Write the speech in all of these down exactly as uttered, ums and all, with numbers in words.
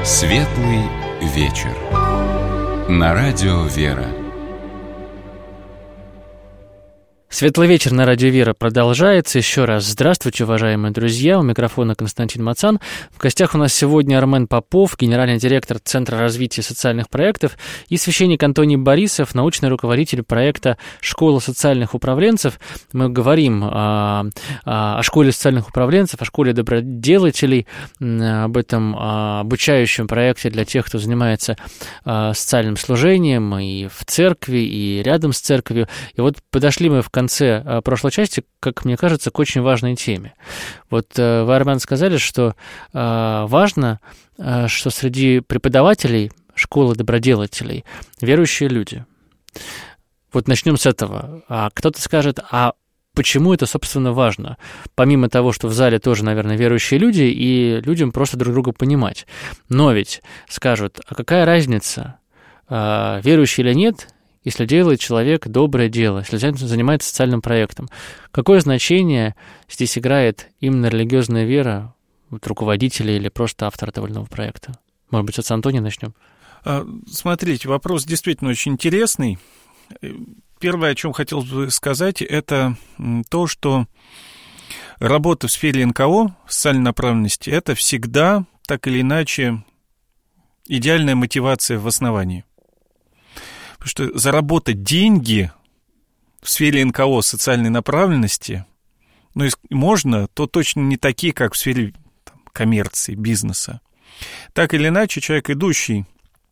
Светлый вечер. На радио «Вера». Светлый вечер на радио «Вера» продолжается. Еще раз здравствуйте, уважаемые друзья. У микрофона Константин Мацан. В гостях у нас сегодня Армен Попов, генеральный директор Центра развития социальных проектов, и священник Антоний Борисов, научный руководитель проекта «Школа социальных управленцев». Мы говорим о, о школе социальных управленцев, о школе доброделателей, об этом обучающем проекте для тех, кто занимается социальным служением и в церкви, и рядом с церковью. И вот подошли мы в конце прошлой части, как мне кажется, к очень важной теме. Вот вы, Армен, сказали, что важно, что среди преподавателей школы доброделателей верующие люди. Вот начнем с этого. А кто-то скажет, а почему это, собственно, важно? Помимо того, что в зале тоже, наверное, верующие люди, и людям просто друг друга понимать. Но ведь скажут, а какая разница, верующий или нет, если делает человек доброе дело, если занимается социальным проектом? Какое значение здесь играет именно религиозная вера вот, руководителя или просто автора этого или иного проекта? Может быть, от Антония начнем? Смотрите, вопрос действительно очень интересный. Первое, о чем хотел бы сказать, это то, что работа в сфере эн ка о, социальной направленности, это всегда, так или иначе, идеальная мотивация в основании. Потому что заработать деньги в сфере эн ка о социальной направленности, ну, если можно, то точно не такие, как в сфере там, коммерции, бизнеса. Так или иначе, человек, идущий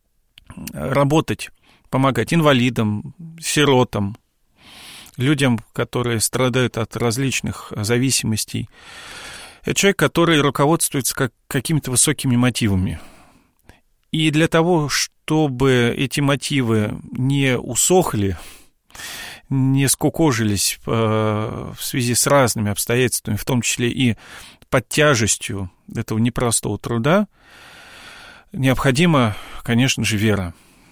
работать, помогать инвалидам, сиротам, людям, которые страдают от различных зависимостей, это человек, который руководствуется как, какими-то высокими мотивами. И для того, чтобы эти мотивы не усохли, не скукожились в связи с разными обстоятельствами, в том числе и под тяжестью этого непростого труда, необходима, конечно же, вера.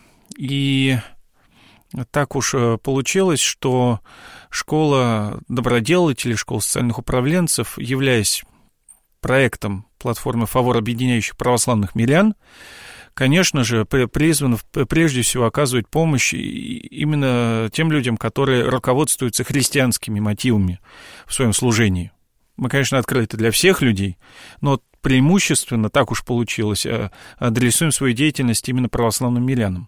И так уж получилось, что школа доброделателей, школа социальных управленцев, являясь проектом платформы «Фавор», объединяющих православных мирян, конечно же, призван прежде всего оказывать помощь именно тем людям, которые руководствуются христианскими мотивами в своем служении. Мы, конечно, открыты для всех людей, но преимущественно, так уж получилось, адресуем свою деятельность именно православным мирянам.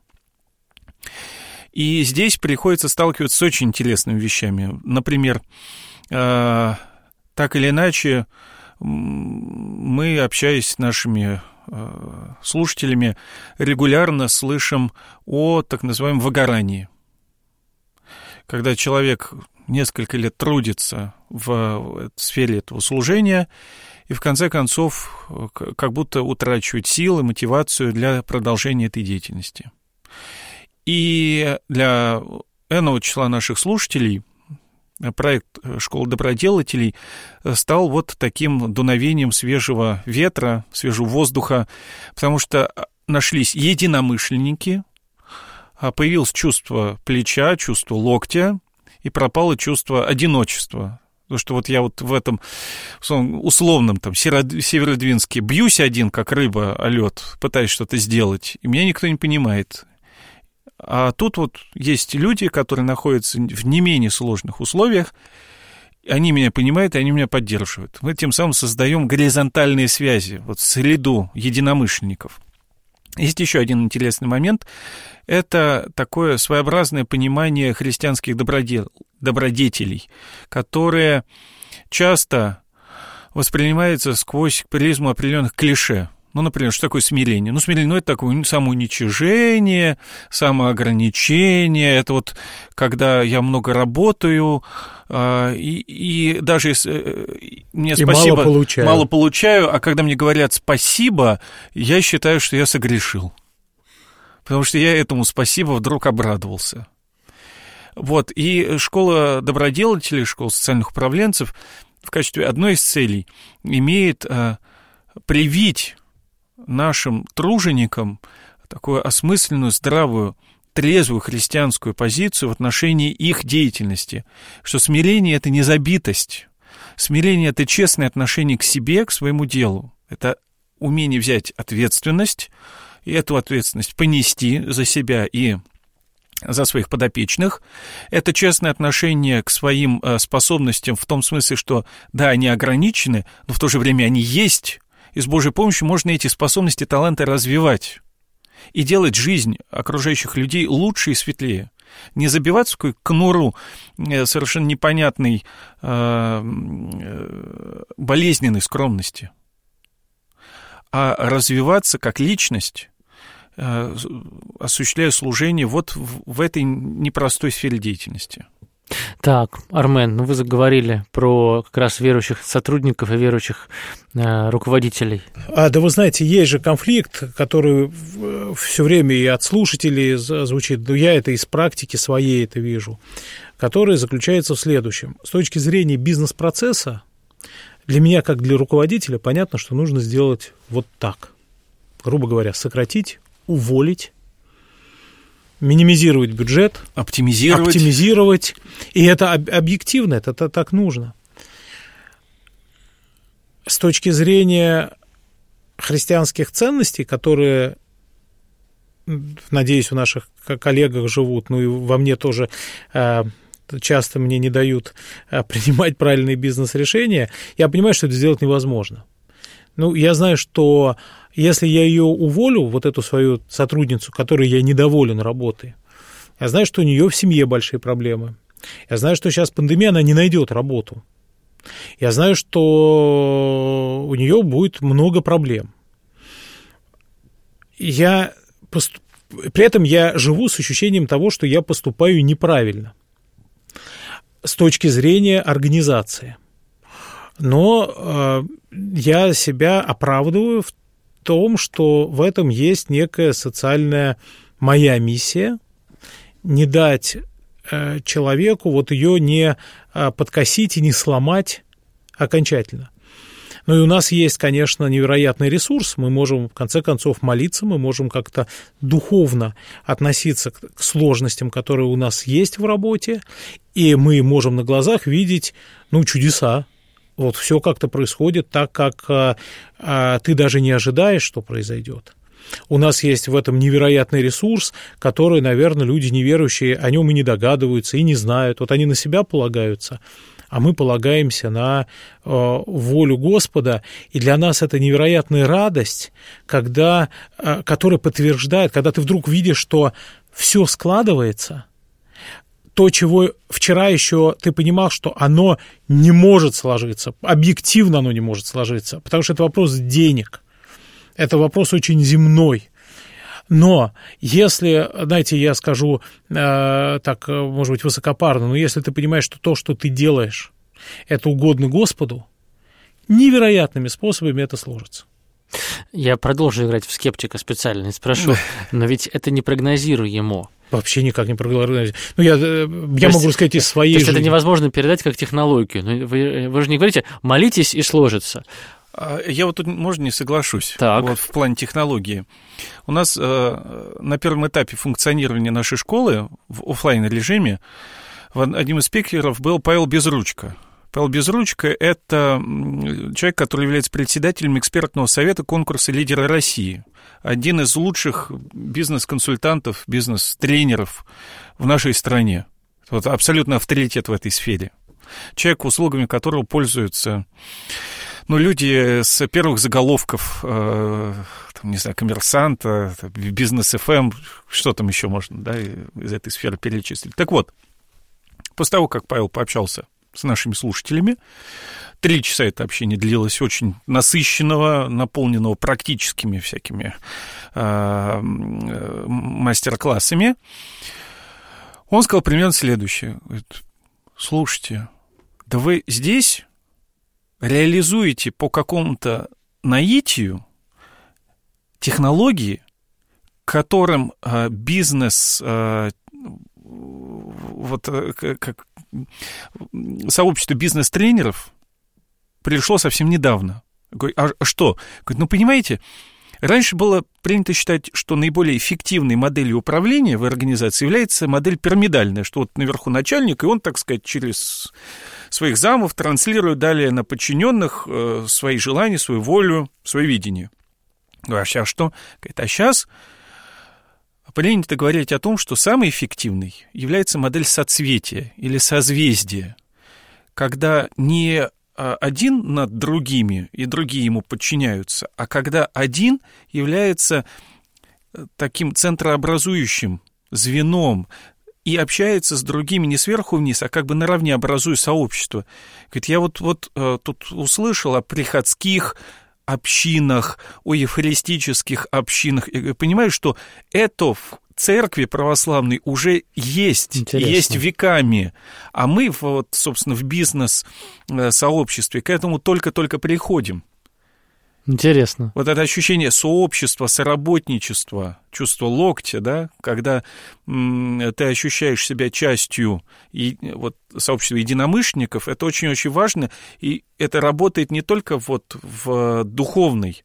И здесь приходится сталкиваться с очень интересными вещами. Например, так или иначе, мы, общаясь с нашими слушателями, регулярно слышим о так называемом выгорании. Когда человек несколько лет трудится в сфере этого служения и в конце концов как будто утрачивает силы, мотивацию для продолжения этой деятельности. И для энного числа наших слушателей проект «Школа доброделателей» стал вот таким дуновением свежего ветра, свежего воздуха, потому что нашлись единомышленники, появилось чувство плеча, чувство локтя, и пропало чувство одиночества. Потому что вот я вот в этом условном там Северодвинске бьюсь один, как рыба о лед, пытаюсь что-то сделать, и меня никто не понимает. А тут вот есть люди, которые находятся в не менее сложных условиях, они меня понимают, и они меня поддерживают. Мы тем самым создаем горизонтальные связи, вот среду единомышленников. Есть еще один интересный момент. Это такое своеобразное понимание христианских добродел, добродетелей, которые часто воспринимаются сквозь призму определенных клише. Ну, например, что такое смирение? Ну, смирение, ну, это такое самоуничижение, самоограничение, это вот когда я много работаю, и, и даже если мне и спасибо, мало получаю. мало получаю, а когда мне говорят спасибо, я считаю, что я согрешил, потому что я этому спасибо вдруг обрадовался. Вот, и школа доброделателей, школа социальных управленцев в качестве одной из целей имеет привить нашим труженикам такую осмысленную, здравую, трезвую христианскую позицию в отношении их деятельности, что смирение – это не забитость, смирение – это честное отношение к себе, к своему делу, это умение взять ответственность, и эту ответственность понести за себя и за своих подопечных. Это честное отношение к своим способностям в том смысле, что, да, они ограничены, но в то же время они есть, и с Божьей помощью можно эти способности, таланты развивать и делать жизнь окружающих людей лучше и светлее. Не забиваться в какую-то конуру совершенно непонятной, болезненной скромности, а развиваться как личность, осуществляя служение вот в этой непростой сфере деятельности. Так, Армен, ну вы заговорили про как раз верующих сотрудников и верующих э, руководителей. А, да вы знаете, есть же конфликт, который все время и от слушателей звучит, но я это из практики своей это вижу, который заключается в следующем. С точки зрения бизнес-процесса, для меня, как для руководителя, понятно, что нужно сделать вот так. Грубо говоря, сократить, уволить, минимизировать бюджет, оптимизировать. оптимизировать. И это объективно, это, это так нужно. С точки зрения христианских ценностей, которые, надеюсь, у наших коллегах живут, ну и во мне тоже часто мне не дают принимать правильные бизнес-решения, я понимаю, что это сделать невозможно. Ну, я знаю, что если я ее уволю, вот эту свою сотрудницу, которой я недоволен работой, я знаю, что у нее в семье большие проблемы. Я знаю, что сейчас пандемия, она не найдет работу. Я знаю, что у нее будет много проблем. Я поступ... При этом я живу с ощущением того, что я поступаю неправильно с точки зрения организации. Но э, я себя оправдываю в том, что в этом есть некая социальная моя миссия, не дать э, человеку вот ее не э, подкосить и не сломать окончательно. Ну и у нас есть, конечно, невероятный ресурс, мы можем в конце концов молиться, мы можем как-то духовно относиться к, к сложностям, которые у нас есть в работе, и мы можем на глазах видеть, ну, чудеса. Вот все как-то происходит так, как а, а, ты даже не ожидаешь, что произойдет. У нас есть в этом невероятный ресурс, который, наверное, люди неверующие о нем и не догадываются, и не знают. Вот они на себя полагаются, а мы полагаемся на э, волю Господа. И для нас это невероятная радость, когда, э, которая подтверждает, когда ты вдруг видишь, что все складывается. То, чего вчера еще ты понимал, что оно не может сложиться, объективно оно не может сложиться, потому что это вопрос денег, это вопрос очень земной. Но если, знаете, я скажу э, так, может быть, высокопарно, но если ты понимаешь, что то, что ты делаешь, это угодно Господу, невероятными способами это сложится. Я продолжу играть в скептика специально и спрошу, но ведь это непрогнозируемо. Вообще никак не прогнозируемо. Ну, я, я могу сказать из своей жизни. То есть жизни. это невозможно передать как технологию. Но вы, вы же не говорите «молитесь и сложится». Я вот тут, можно, не соглашусь вот, в плане технологии. У нас э, на первом этапе функционирования нашей школы в офлайн-режиме одним из спикеров был Павел Безручко. Павел Безручко – это человек, который является председателем экспертного совета конкурса «Лидеры России». Один из лучших бизнес-консультантов, бизнес-тренеров в нашей стране. Вот абсолютно авторитет в этой сфере. Человек, услугами которого пользуются ну, люди с первых заголовков, э, там, не знаю, «Коммерсанта», «Бизнес-эф эм», что там еще можно, да, из этой сферы перечислить. Так вот, после того, как Павел пообщался с нашими слушателями, три часа это общение длилось, очень насыщенного, наполненного практическими всякими э, мастер-классами. Он сказал примерно следующее. Говорит, слушайте, да вы здесь реализуете по какому-то наитию технологии, которым э, бизнес, э, вот э, как сообщество бизнес-тренеров пришло совсем недавно. Говорит, а что? Говорит, ну, понимаете, раньше было принято считать, что наиболее эффективной моделью управления в организации является модель пирамидальная, что вот наверху начальник, и он, так сказать, через своих замов транслирует далее на подчиненных свои желания, свою волю, свое видение. А сейчас что? А сейчас принято говорить о том, что самой эффективной является модель соцветия или созвездия, когда не один над другими, и другие ему подчиняются, а когда один является таким центрообразующим звеном и общается с другими не сверху вниз, а как бы наравне, образуя сообщество. Говорит, я вот, вот тут услышал о приходских общинах, о евхаристических общинах, и понимаю, что это в церкви православной уже есть, Интересно. есть веками, а мы, вот, собственно, в бизнес-сообществе к этому только-только приходим. Интересно. Вот это ощущение сообщества, соработничества, чувство локтя, да, когда м, ты ощущаешь себя частью и, вот, сообщества единомышленников, это очень-очень важно, и это работает не только вот в духовной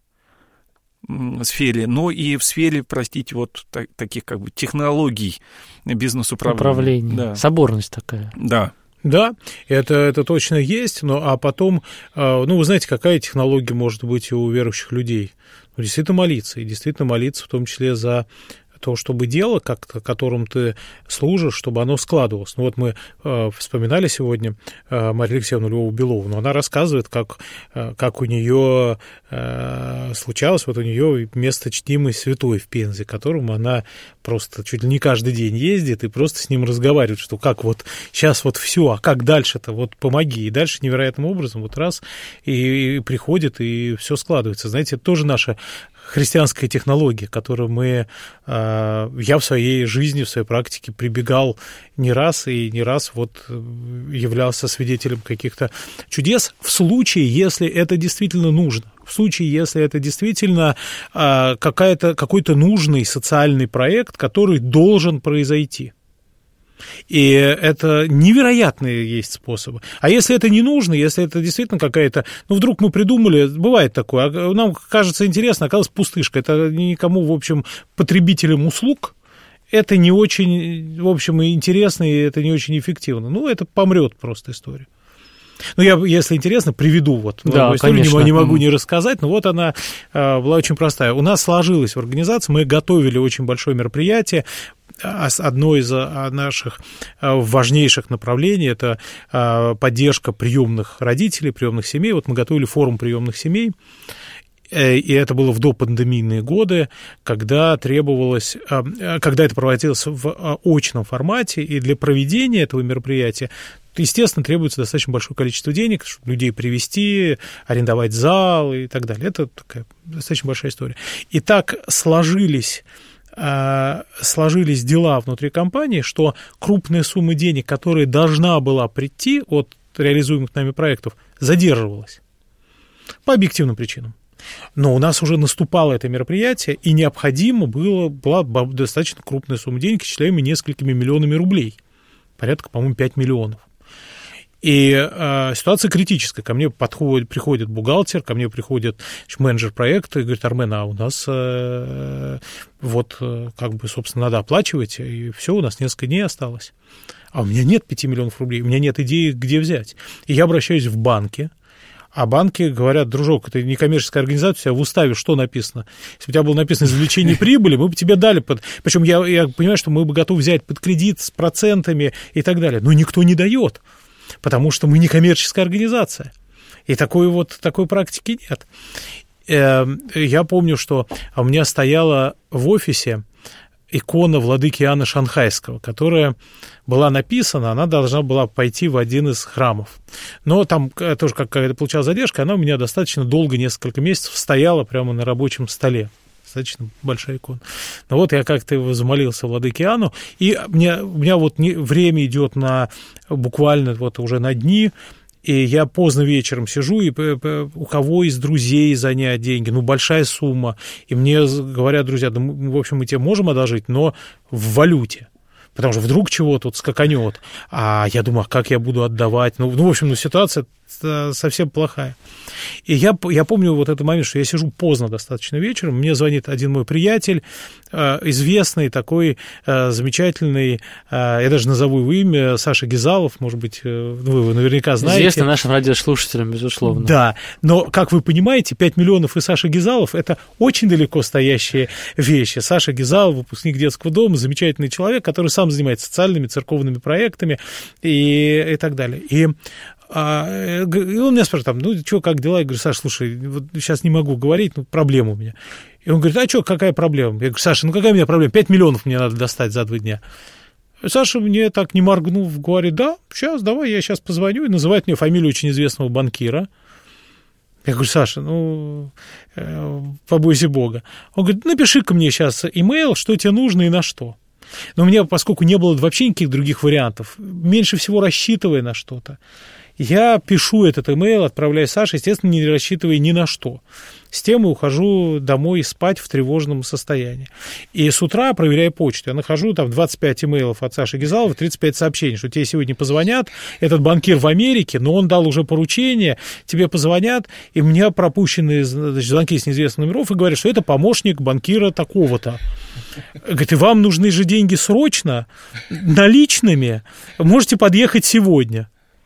м, сфере, но и в сфере, простите, вот так, таких как бы технологий бизнес-управления. Управление, да. Соборность такая. Да. Да, это, это точно есть, но а потом, ну, вы знаете, какая технология может быть у верующих людей? Ну, действительно молиться, и действительно молиться в том числе за то, чтобы дело, как-то, которым ты служишь, чтобы оно складывалось. Ну вот мы э, вспоминали сегодня э, Марию Алексеевну Львову-Белову, она рассказывает, как, э, как у нее э, случалось, вот у нее место чтимый святой в Пензе, к которому она просто чуть ли не каждый день ездит и просто с ним разговаривает, что как вот сейчас вот все, а как дальше-то, вот помоги. И дальше невероятным образом вот раз и, и приходит, и все складывается. Знаете, это тоже наша христианская технология, к которой мы, я в своей жизни, в своей практике прибегал не раз и не раз вот являлся свидетелем каких-то чудес в случае, если это действительно нужно. В случае, если это действительно какая-то, какой-то нужный социальный проект, который должен произойти. И это невероятные есть способы. А если это не нужно, если это действительно какая-то... Ну, вдруг мы придумали, бывает такое, а нам кажется интересно, оказалось пустышка. Это никому, в общем, потребителям услуг, это не очень, в общем, интересно, и это не очень эффективно. Ну, это помрет просто история. Ну, я, если интересно, приведу вот да, историю, не, не могу не рассказать, но вот она а, была очень простая. У нас сложилось в организации, мы готовили очень большое мероприятие. Одно из наших важнейших направлений – это поддержка приемных родителей, приемных семей. Вот мы готовили форум приемных семей, и это было в допандемийные годы, когда требовалось, когда это проводилось в очном формате, и для проведения этого мероприятия, естественно, требуется достаточно большое количество денег, чтобы людей привести, арендовать зал и так далее. Это такая достаточно большая история. И так сложились... сложились дела внутри компании, что крупная сумма денег, которая должна была прийти от реализуемых нами проектов, задерживалась по объективным причинам. Но у нас уже наступало это мероприятие, и необходимо было, была достаточно крупная сумма денег, исчисляемая несколькими миллионами рублей, порядка, по-моему, пять миллионов. И э, ситуация критическая. Ко мне подходит, приходит бухгалтер, ко мне приходит менеджер проекта и говорит: Армен, а у нас э, вот э, как бы, собственно, надо оплачивать, и все, у нас несколько дней осталось. А у меня нет пяти миллионов рублей, у меня нет идеи, где взять. И я обращаюсь в банки, а банки говорят: дружок, это не коммерческая организация, у тебя в уставе что написано? Если бы у тебя было написано извлечение прибыли, мы бы тебе дали под... Причем я, я понимаю, что мы бы готовы взять под кредит с процентами и так далее, но никто не дает. Потому что мы не коммерческая организация. И такой вот, такой практики нет. Я помню, что у меня стояла в офисе икона владыки Иоанна Шанхайского, которая была написана, она должна была пойти в один из храмов. Но там тоже какая-то получалась задержка, она у меня достаточно долго, несколько месяцев, стояла прямо на рабочем столе. Достаточно большая икона. Но вот я как-то его замолился владыке Иоанну, и мне, у меня вот не, время идет на буквально вот уже на дни, и я поздно вечером сижу, и у кого из друзей занять деньги, ну, большая сумма, и мне говорят друзья: да, мы, в общем, мы тебе можем одолжить, но в валюте. потому что вдруг чего тут скаканет. А я думаю, а как я буду отдавать? Ну, ну в общем, ну, ситуация совсем плохая. И я, я помню вот этот момент, что я сижу поздно достаточно вечером, мне звонит один мой приятель, известный такой замечательный, я даже назову его имя, Саша Гизалов, может быть, вы его наверняка знаете. Известный нашим радиослушателям, безусловно. Да, но, как вы понимаете, пять миллионов и Саша Гизалов – это очень далеко стоящие вещи. Саша Гизалов, выпускник детского дома, замечательный человек, который сам занимается социальными, церковными проектами и, и так далее. И А, и он меня спрашивает, там, ну, что, как дела? Я говорю, Саша, слушай, вот сейчас не могу говорить, ну, проблема у меня. И он говорит, а что, какая проблема? Я говорю, Саша, ну, какая у меня проблема? пять миллионов мне надо достать за два дня. И Саша мне так, не моргнув, говорит, да, сейчас, давай, я сейчас позвоню, и называет мне фамилию очень известного банкира. Я говорю, Саша, ну, побойся Бога. Он говорит, напиши-ка мне сейчас имейл, что тебе нужно и на что. Но у меня, поскольку не было вообще никаких других вариантов, меньше всего рассчитывая на что-то, я пишу этот имейл, отправляю Саше, естественно, не рассчитывая ни на что. С тем и ухожу домой спать в тревожном состоянии. И с утра, проверяя почту, я нахожу там двадцать пять имейлов от Саши Гизалова, тридцать пять сообщений, что тебе сегодня позвонят, этот банкир в Америке, но он дал уже поручение, тебе позвонят, и у меня пропущены, значит, звонки с неизвестных номеров и говорят, что это помощник банкира такого-то. Говорит, и вам нужны же деньги срочно, наличными, можете подъехать сегодня.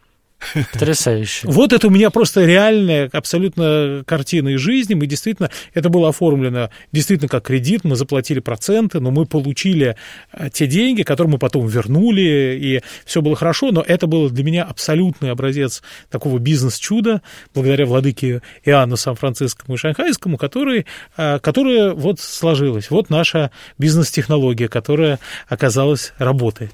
Потрясающе. Вот это у меня просто реальная абсолютно картина из жизни. Мы действительно, это было оформлено действительно как кредит, мы заплатили проценты, но мы получили те деньги, которые мы потом вернули, и все было хорошо, но это был для меня абсолютный образец такого бизнес-чуда, благодаря владыке Иоанну Сан-Францискому и Шанхайскому, который, которая вот сложилась. Вот наша бизнес-технология, которая, оказалось, работает.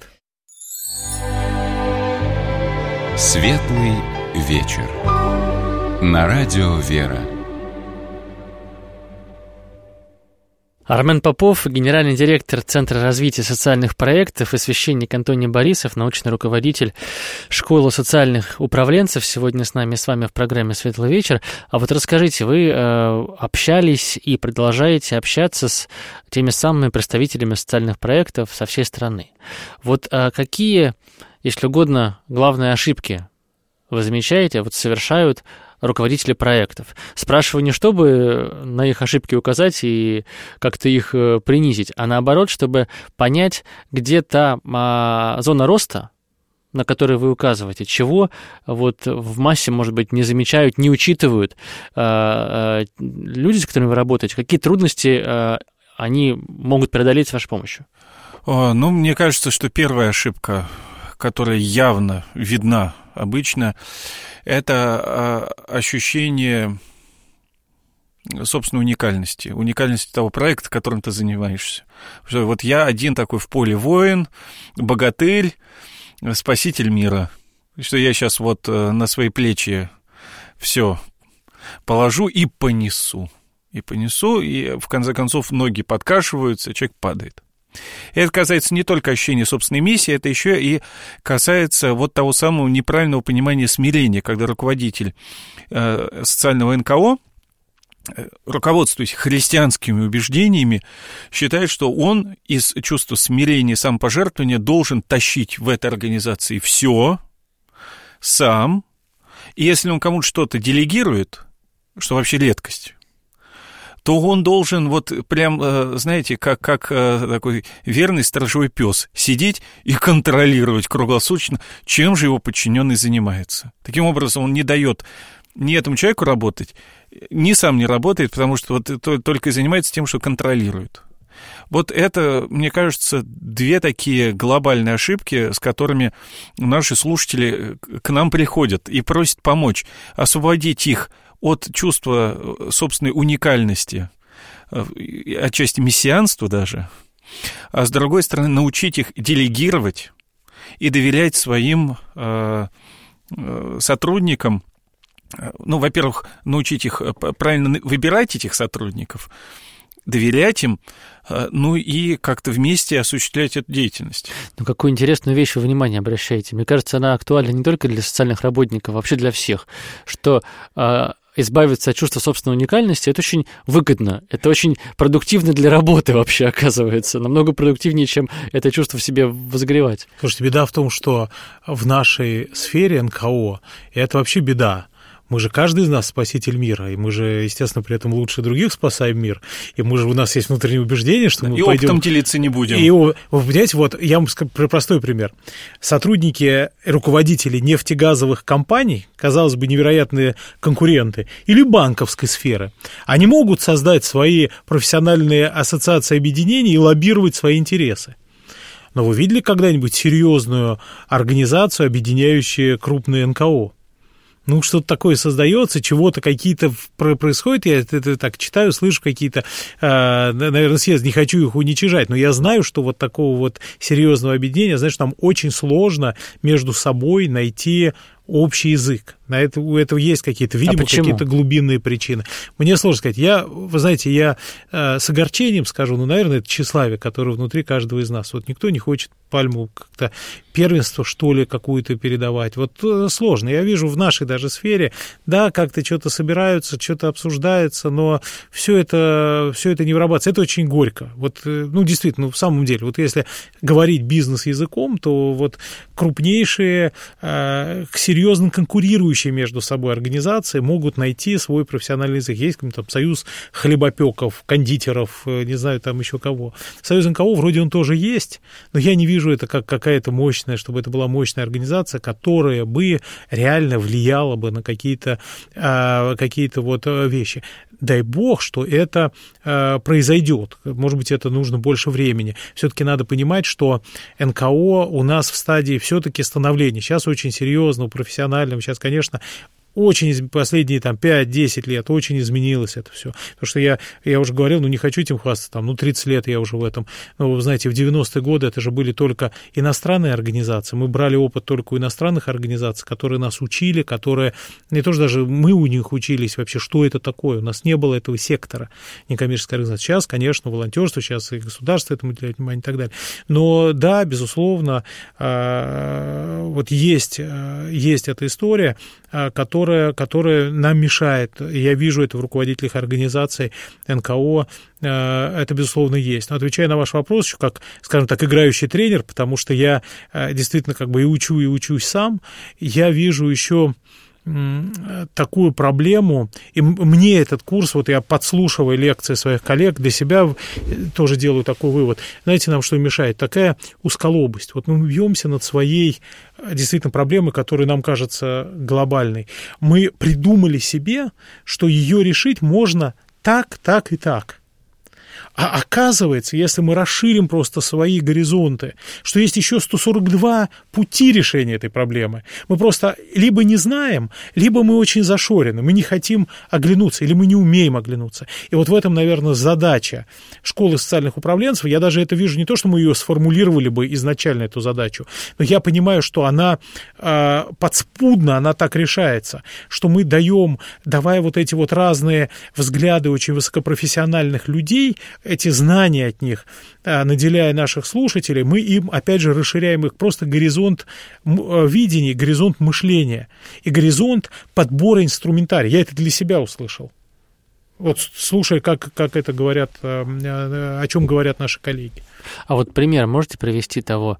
Светлый вечер. На радио «Вера». Армен Попов, генеральный директор Центра развития социальных проектов, и священник Антоний Борисов, научный руководитель школы социальных управленцев, сегодня с нами, с вами в программе «Светлый вечер». А вот расскажите, вы э, общались и продолжаете общаться с теми самыми представителями социальных проектов со всей страны. Вот э, какие, если угодно, главные ошибки вы замечаете, вот совершают руководители проектов? Спрашиваю не чтобы на их ошибки указать и как-то их принизить, а наоборот, чтобы понять, где та а, зона роста, на которой вы указываете, чего вот в массе, может быть, не замечают, не учитывают а, а, люди, с которыми вы работаете, какие трудности а, они могут преодолеть с вашей помощью? О, ну, мне кажется, что первая ошибка, которая явно видна обычно, это ощущение собственной уникальности, уникальности того проекта, которым ты занимаешься. Что вот я один такой в поле воин, богатырь, спаситель мира, что я сейчас вот на свои плечи все положу и понесу, и понесу, и в конце концов ноги подкашиваются, человек падает. Это касается не только ощущения собственной миссии, это еще и касается вот того самого неправильного понимания смирения, когда руководитель э, социального эн ка о, э, руководствуясь христианскими убеждениями, считает, что он из чувства смирения и самопожертвования должен тащить в этой организации все сам, и если он кому-то что-то делегирует, что вообще редкость, то он должен вот прям, знаете, как, как такой верный сторожевой пес сидеть и контролировать круглосуточно, чем же его подчиненный занимается. Таким образом, он не дает ни этому человеку работать, ни сам не работает, потому что вот только и занимается тем, что контролирует. Вот это, мне кажется, две такие глобальные ошибки, с которыми наши слушатели к нам приходят и просят помочь, освободить их от чувства собственной уникальности, отчасти мессианства даже, а с другой стороны научить их делегировать и доверять своим э, сотрудникам. Ну, во-первых, научить их правильно выбирать этих сотрудников, доверять им, ну и как-то вместе осуществлять эту деятельность. Ну, какую интересную вещь вы внимание обращаете. Мне кажется, она актуальна не только для социальных работников, а вообще для всех, что избавиться от чувства собственной уникальности, это очень выгодно, это очень продуктивно для работы вообще оказывается, намного продуктивнее, чем это чувство в себе возгревать. Слушайте, беда в том, что в нашей сфере эн ка о это вообще беда. Мы же, каждый из нас спаситель мира, и мы же, естественно, при этом лучше других спасаем мир, и мы же, у нас есть внутреннее убеждение, что мы и пойдем... опытом делиться не будем. И, вы понимаете, вот я вам скажу простой пример. Сотрудники, руководители нефтегазовых компаний, казалось бы, невероятные конкуренты, или банковской сферы, они могут создать свои профессиональные ассоциации объединений и лоббировать свои интересы. Но вы видели когда-нибудь серьезную организацию, объединяющую крупные эн ка о? Ну, что-то такое создается, чего-то какие-то происходит, я это, это так читаю, слышу какие-то, э, наверное, съезды, не хочу их уничижать, но я знаю, что вот такого вот серьезного объединения, знаешь, там очень сложно между собой найти общий язык. На это, у этого есть какие-то, видимо, а какие-то глубинные причины. Мне сложно сказать. Я, вы знаете, я э, с огорчением скажу, ну, наверное, это тщеславие, которое внутри каждого из нас. Вот никто не хочет пальму как-то первенство, что ли, какую-то передавать. Вот э, сложно. Я вижу в нашей даже сфере, да, как-то что-то собираются, что-то обсуждается, но все это, все это не вырабатывается. Это очень горько. Вот, э, ну, действительно, ну, в самом деле, вот если говорить бизнес-языком, то вот крупнейшие, э, серьезно конкурирующие между собой организации могут найти свой профессиональный язык. Есть там союз хлебопеков, кондитеров, не знаю, там еще кого. Союз эн ка о вроде он тоже есть, но я не вижу это как какая-то мощная, чтобы это была мощная организация, которая бы реально влияла бы на какие-то, какие-то вот вещи. Дай бог, что это произойдет. Может быть, это нужно больше времени. Все-таки надо понимать, что эн ка о у нас в стадии все-таки становления. Сейчас очень серьезно, профессионально. Сейчас, конечно, очень последние там пять-десять лет очень изменилось это все. Потому что я, я уже говорил, ну не хочу этим хвастаться, там, ну тридцать лет я уже в этом. Ну, вы знаете, в девяностые годы это же были только иностранные организации. Мы брали опыт только у иностранных организаций, которые нас учили, которые, не то что даже мы у них учились вообще, что это такое. У нас не было этого сектора некоммерческой организации. Сейчас, конечно, волонтерство, сейчас и государство этому уделяет внимание и так далее. Но да, безусловно, вот есть, есть эта история, которая Которая, которая нам мешает. Я вижу это в руководителях организаций эн ка о, это, безусловно, есть. Но отвечая на ваш вопрос, еще как, скажем так, играющий тренер, потому что я действительно как бы и учу, и учусь сам, я вижу еще такую проблему, и мне этот курс, вот я подслушивая лекции своих коллег, для себя тоже делаю такой вывод. Знаете, нам что мешает? Такая узколобость. Вот мы бьемся над своей действительно проблемой, которая нам кажется глобальной. Мы придумали себе, что ее решить можно так, так и так. А оказывается, если мы расширим просто свои горизонты, что есть еще сто сорок два пути решения этой проблемы. Мы просто либо не знаем, либо мы очень зашорены, мы не хотим оглянуться, или мы не умеем оглянуться. И вот в этом, наверное, задача школы социальных управленцев. Я даже это вижу не то, что мы ее сформулировали бы изначально, эту задачу, но я понимаю, что она э, подспудно, она так решается, что мы даем, давая вот эти вот разные взгляды очень высокопрофессиональных людей, эти знания от них, наделяя наших слушателей, мы им, опять же, расширяем их просто горизонт видения, горизонт мышления и горизонт подбора инструментария. Я это для себя услышал. Вот слушая, как, как это говорят, о чем говорят наши коллеги. А вот пример можете привести того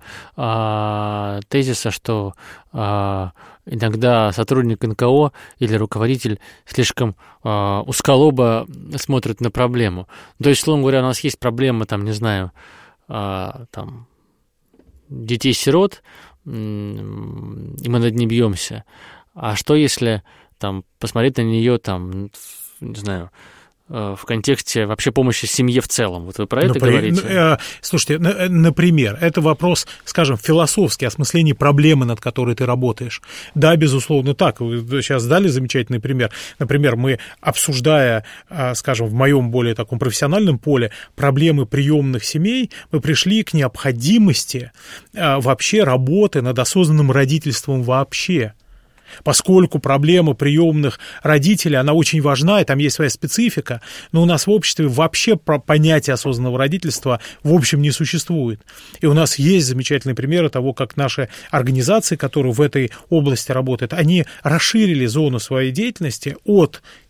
а, тезиса, что а, иногда сотрудник эн ка о или руководитель слишком а, узколобо смотрит на проблему. То есть, словом говоря, у нас есть проблема, там, не знаю, а, там, детей-сирот, и мы над ней бьемся. А что если там посмотреть на нее, там, не знаю, в контексте вообще помощи семье в целом? Вот вы про это например, говорите? Слушайте, например, это вопрос, скажем, философский, осмысление проблемы, над которой ты работаешь. Да, безусловно, так. Вы сейчас дали замечательный пример. Например, мы, обсуждая, скажем, в моем более таком профессиональном поле проблемы приемных семей, мы пришли к необходимости вообще работы над осознанным родительством вообще. Поскольку проблема приемных родителей, она очень важна, и там есть своя специфика, но у нас в обществе вообще понятия осознанного родительства в общем не существует. И у нас есть замечательные примеры того, как наши организации, которые в этой области работают, они расширили зону своей деятельности от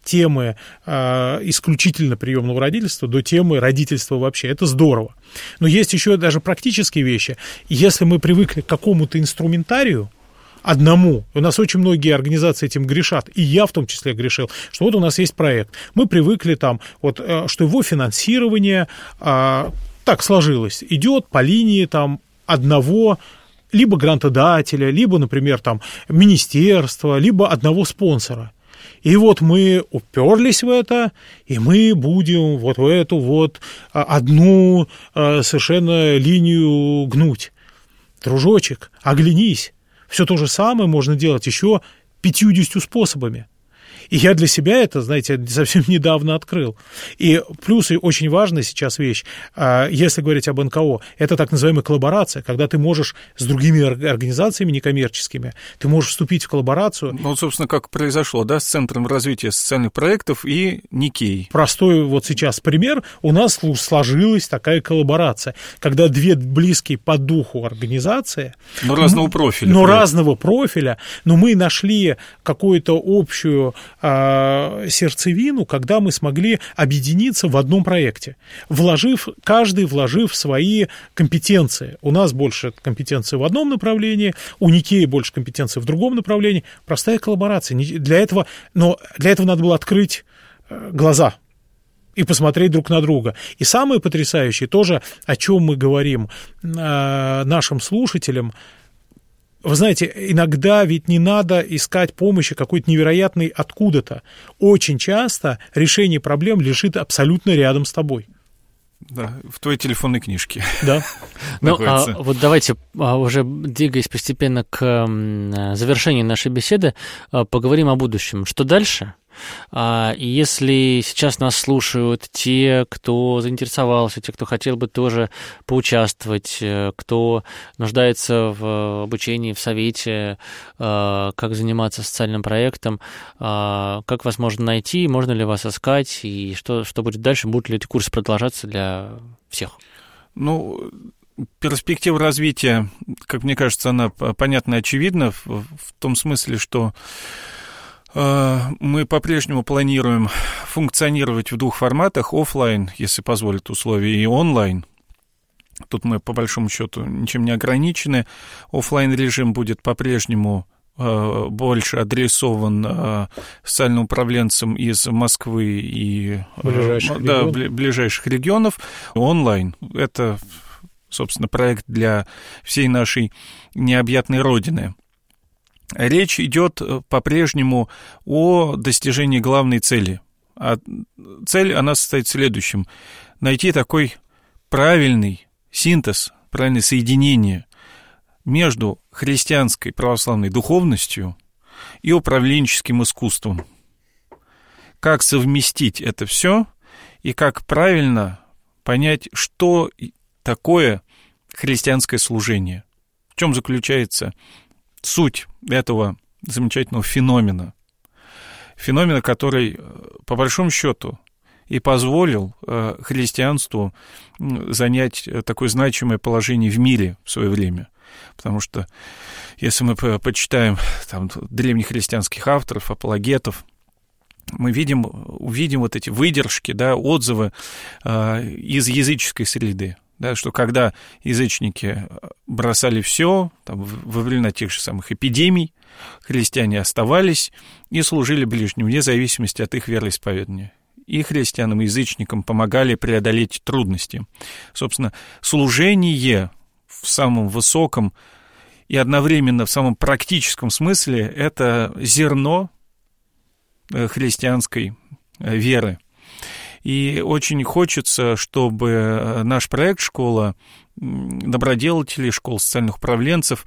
темы э, исключительно приемного родительства до темы родительства вообще. Это здорово. Но есть еще даже практические вещи. Если мы привыкли к какому-то инструментарию, одному. У нас очень многие организации этим грешат, и я в том числе грешил, что вот у нас есть проект. Мы привыкли там, вот, что его финансирование а, так сложилось, идет по линии там одного либо грантодателя, либо, например, там министерства, либо одного спонсора. И вот мы уперлись в это, и мы будем вот в эту вот одну совершенно линию гнуть. Дружочек, оглянись. Все то же самое можно делать еще пятьюдесятью способами. И я для себя это, знаете, совсем недавно открыл. И плюс и очень важная сейчас вещь, если говорить об эн ка о, это так называемая коллаборация, когда ты можешь с другими организациями некоммерческими, ты можешь вступить в коллаборацию. Ну, собственно, как произошло, да, с Центром развития социальных проектов и Никей. Простой вот сейчас пример. У нас сложилась такая коллаборация, когда две близкие по духу организации. Но разного профиля. Но разного профиля, но мы нашли какую-то общую сердцевину, когда мы смогли объединиться в одном проекте, вложив, каждый вложив свои компетенции. У нас больше компетенции в одном направлении, у Никея больше компетенции в другом направлении. Простая коллаборация. Для этого, но для этого надо было открыть глаза и посмотреть друг на друга. И самое потрясающее, тоже, о чем мы говорим нашим слушателям, вы знаете, иногда ведь не надо искать помощи какой-то невероятной откуда-то. Очень часто решение проблем лежит абсолютно рядом с тобой. Да, в твоей телефонной книжке. Да. Ну, а, вот давайте, а, уже двигаясь постепенно к а, завершению нашей беседы, а, поговорим о будущем. Что дальше? А, и если сейчас нас слушают те, кто заинтересовался, те, кто хотел бы тоже поучаствовать, кто нуждается в обучении, в совете, а, как заниматься социальным проектом, а, как вас можно найти, можно ли вас искать, и что, что будет дальше, будут ли эти курсы продолжаться для всех? Ну, перспектива развития, как мне кажется, она понятна и очевидна в, в том смысле, что мы по-прежнему планируем функционировать в двух форматах: офлайн, если позволят условия, и онлайн. Тут мы, по большому счету, ничем не ограничены. Офлайн режим будет по-прежнему больше адресован социальным управленцам из Москвы и ближайших, да, регионов. ближайших регионов. Онлайн — это, собственно, проект для всей нашей необъятной родины. Речь идет по-прежнему о достижении главной цели. А цель, она состоит в следующем: найти такой правильный синтез, правильное соединение между христианской православной духовностью и управленческим искусством. Как совместить это все и как правильно понять, что такое христианское служение, в чем заключается суть этого замечательного феномена. Феномена, который, по большому счету, и позволил христианству занять такое значимое положение в мире в свое время. Потому что, если мы почитаем там древних христианских авторов, апологетов, мы видим, увидим вот эти выдержки, да, отзывы из языческой среды. Да, что когда язычники бросали все, там, во времена тех же самых эпидемий, христиане оставались и служили ближним, вне зависимости от их вероисповедания. И христианам, и язычникам помогали преодолеть трудности. Собственно, служение в самом высоком и одновременно в самом практическом смысле — это зерно христианской веры. И очень хочется, чтобы наш проект «Школа доброделателей», «Школа социальных управленцев»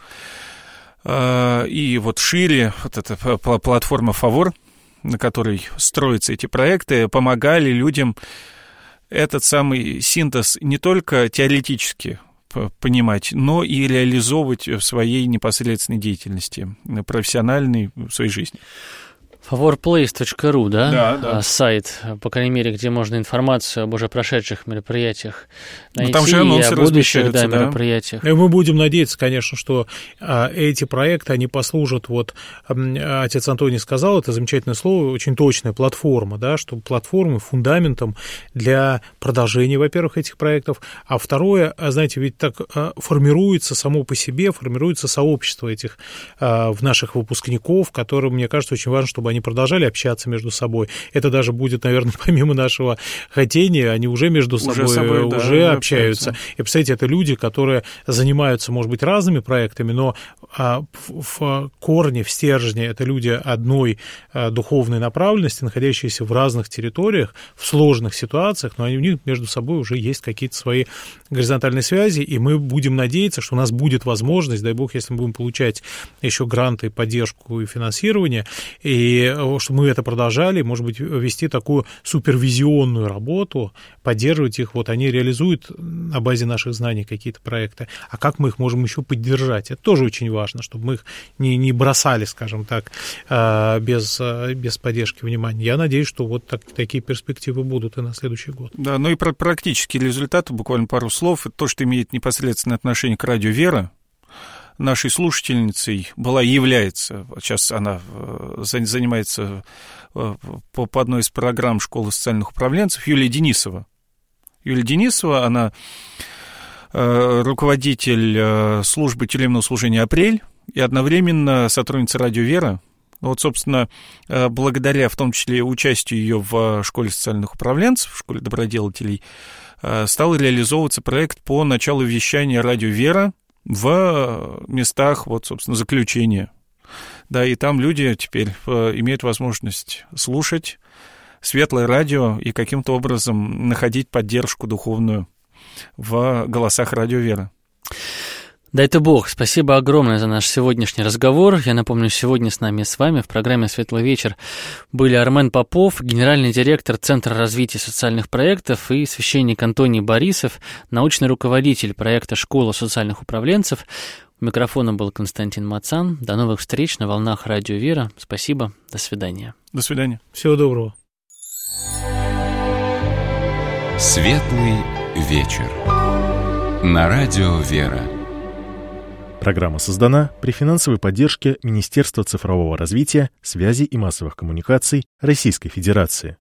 и вот шире вот эта платформа «Фавор», на которой строятся эти проекты, помогали людям этот самый синтез не только теоретически понимать, но и реализовывать в своей непосредственной деятельности, профессиональной, в своей жизни. фаворплейс точка ру, да? Да, да. Сайт, по крайней мере, где можно информацию об уже прошедших мероприятиях найти, там же и о будущих да, да? мероприятиях. И мы будем надеяться, конечно, что а, эти проекты, они послужат, вот а, отец Антоний сказал, это замечательное слово, очень точная платформа, да, что платформы фундаментом для продолжения, во-первых, этих проектов, а второе, знаете, ведь так а, формируется само по себе, формируется сообщество этих а, в наших выпускников, которым, мне кажется, очень важно, чтобы они продолжали общаться между собой. Это даже будет, наверное, помимо нашего хотения, они уже между собой уже, собой, да, уже общаются. общаются. И, представляете, это люди, которые занимаются, может быть, разными проектами, но а, в, в корне, в стержне это люди одной а, духовной направленности, находящиеся в разных территориях, в сложных ситуациях, но они, у них между собой уже есть какие-то свои горизонтальные связи, и мы будем надеяться, что у нас будет возможность, дай бог, если мы будем получать еще гранты, поддержку и финансирование, и чтобы мы это продолжали, может быть, вести такую супервизионную работу, поддерживать их, вот они реализуют на базе наших знаний какие-то проекты, а как мы их можем еще поддержать? Это тоже очень важно, чтобы мы их не, не бросали, скажем так, без, без поддержки внимания. Я надеюсь, что вот так, такие перспективы будут и на следующий год. Да, ну и про практические результаты, буквально пару слов. Это то, что имеет непосредственное отношение к радио «Вера». Нашей слушательницей была и является, сейчас она занимается по одной из программ школы социальных управленцев, Юлия Денисова. Юлия Денисова, она руководитель службы телевизионного служения «Апрель» и одновременно сотрудница радио «Вера». Вот, собственно, благодаря в том числе участию ее в школе социальных управленцев, в школе доброделателей, стал реализовываться проект по началу вещания радио «Вера» в местах, вот, собственно, заключения. Да, и там люди теперь имеют возможность слушать светлое радио и каким-то образом находить поддержку духовную в голосах радио «Вера». Дай ты Бог, спасибо огромное за наш сегодняшний разговор. Я напомню, сегодня с нами с вами в программе «Светлый вечер» были Армен Попов, генеральный директор Центра развития социальных проектов, и священник Антоний Борисов, научный руководитель проекта «Школа социальных управленцев». У микрофона был Константин Мацан. До новых встреч на волнах радио «Вера». Спасибо, до свидания. До свидания. Всего доброго. «Светлый вечер» на радио «Вера». Программа создана при финансовой поддержке Министерства цифрового развития, связи и массовых коммуникаций Российской Федерации.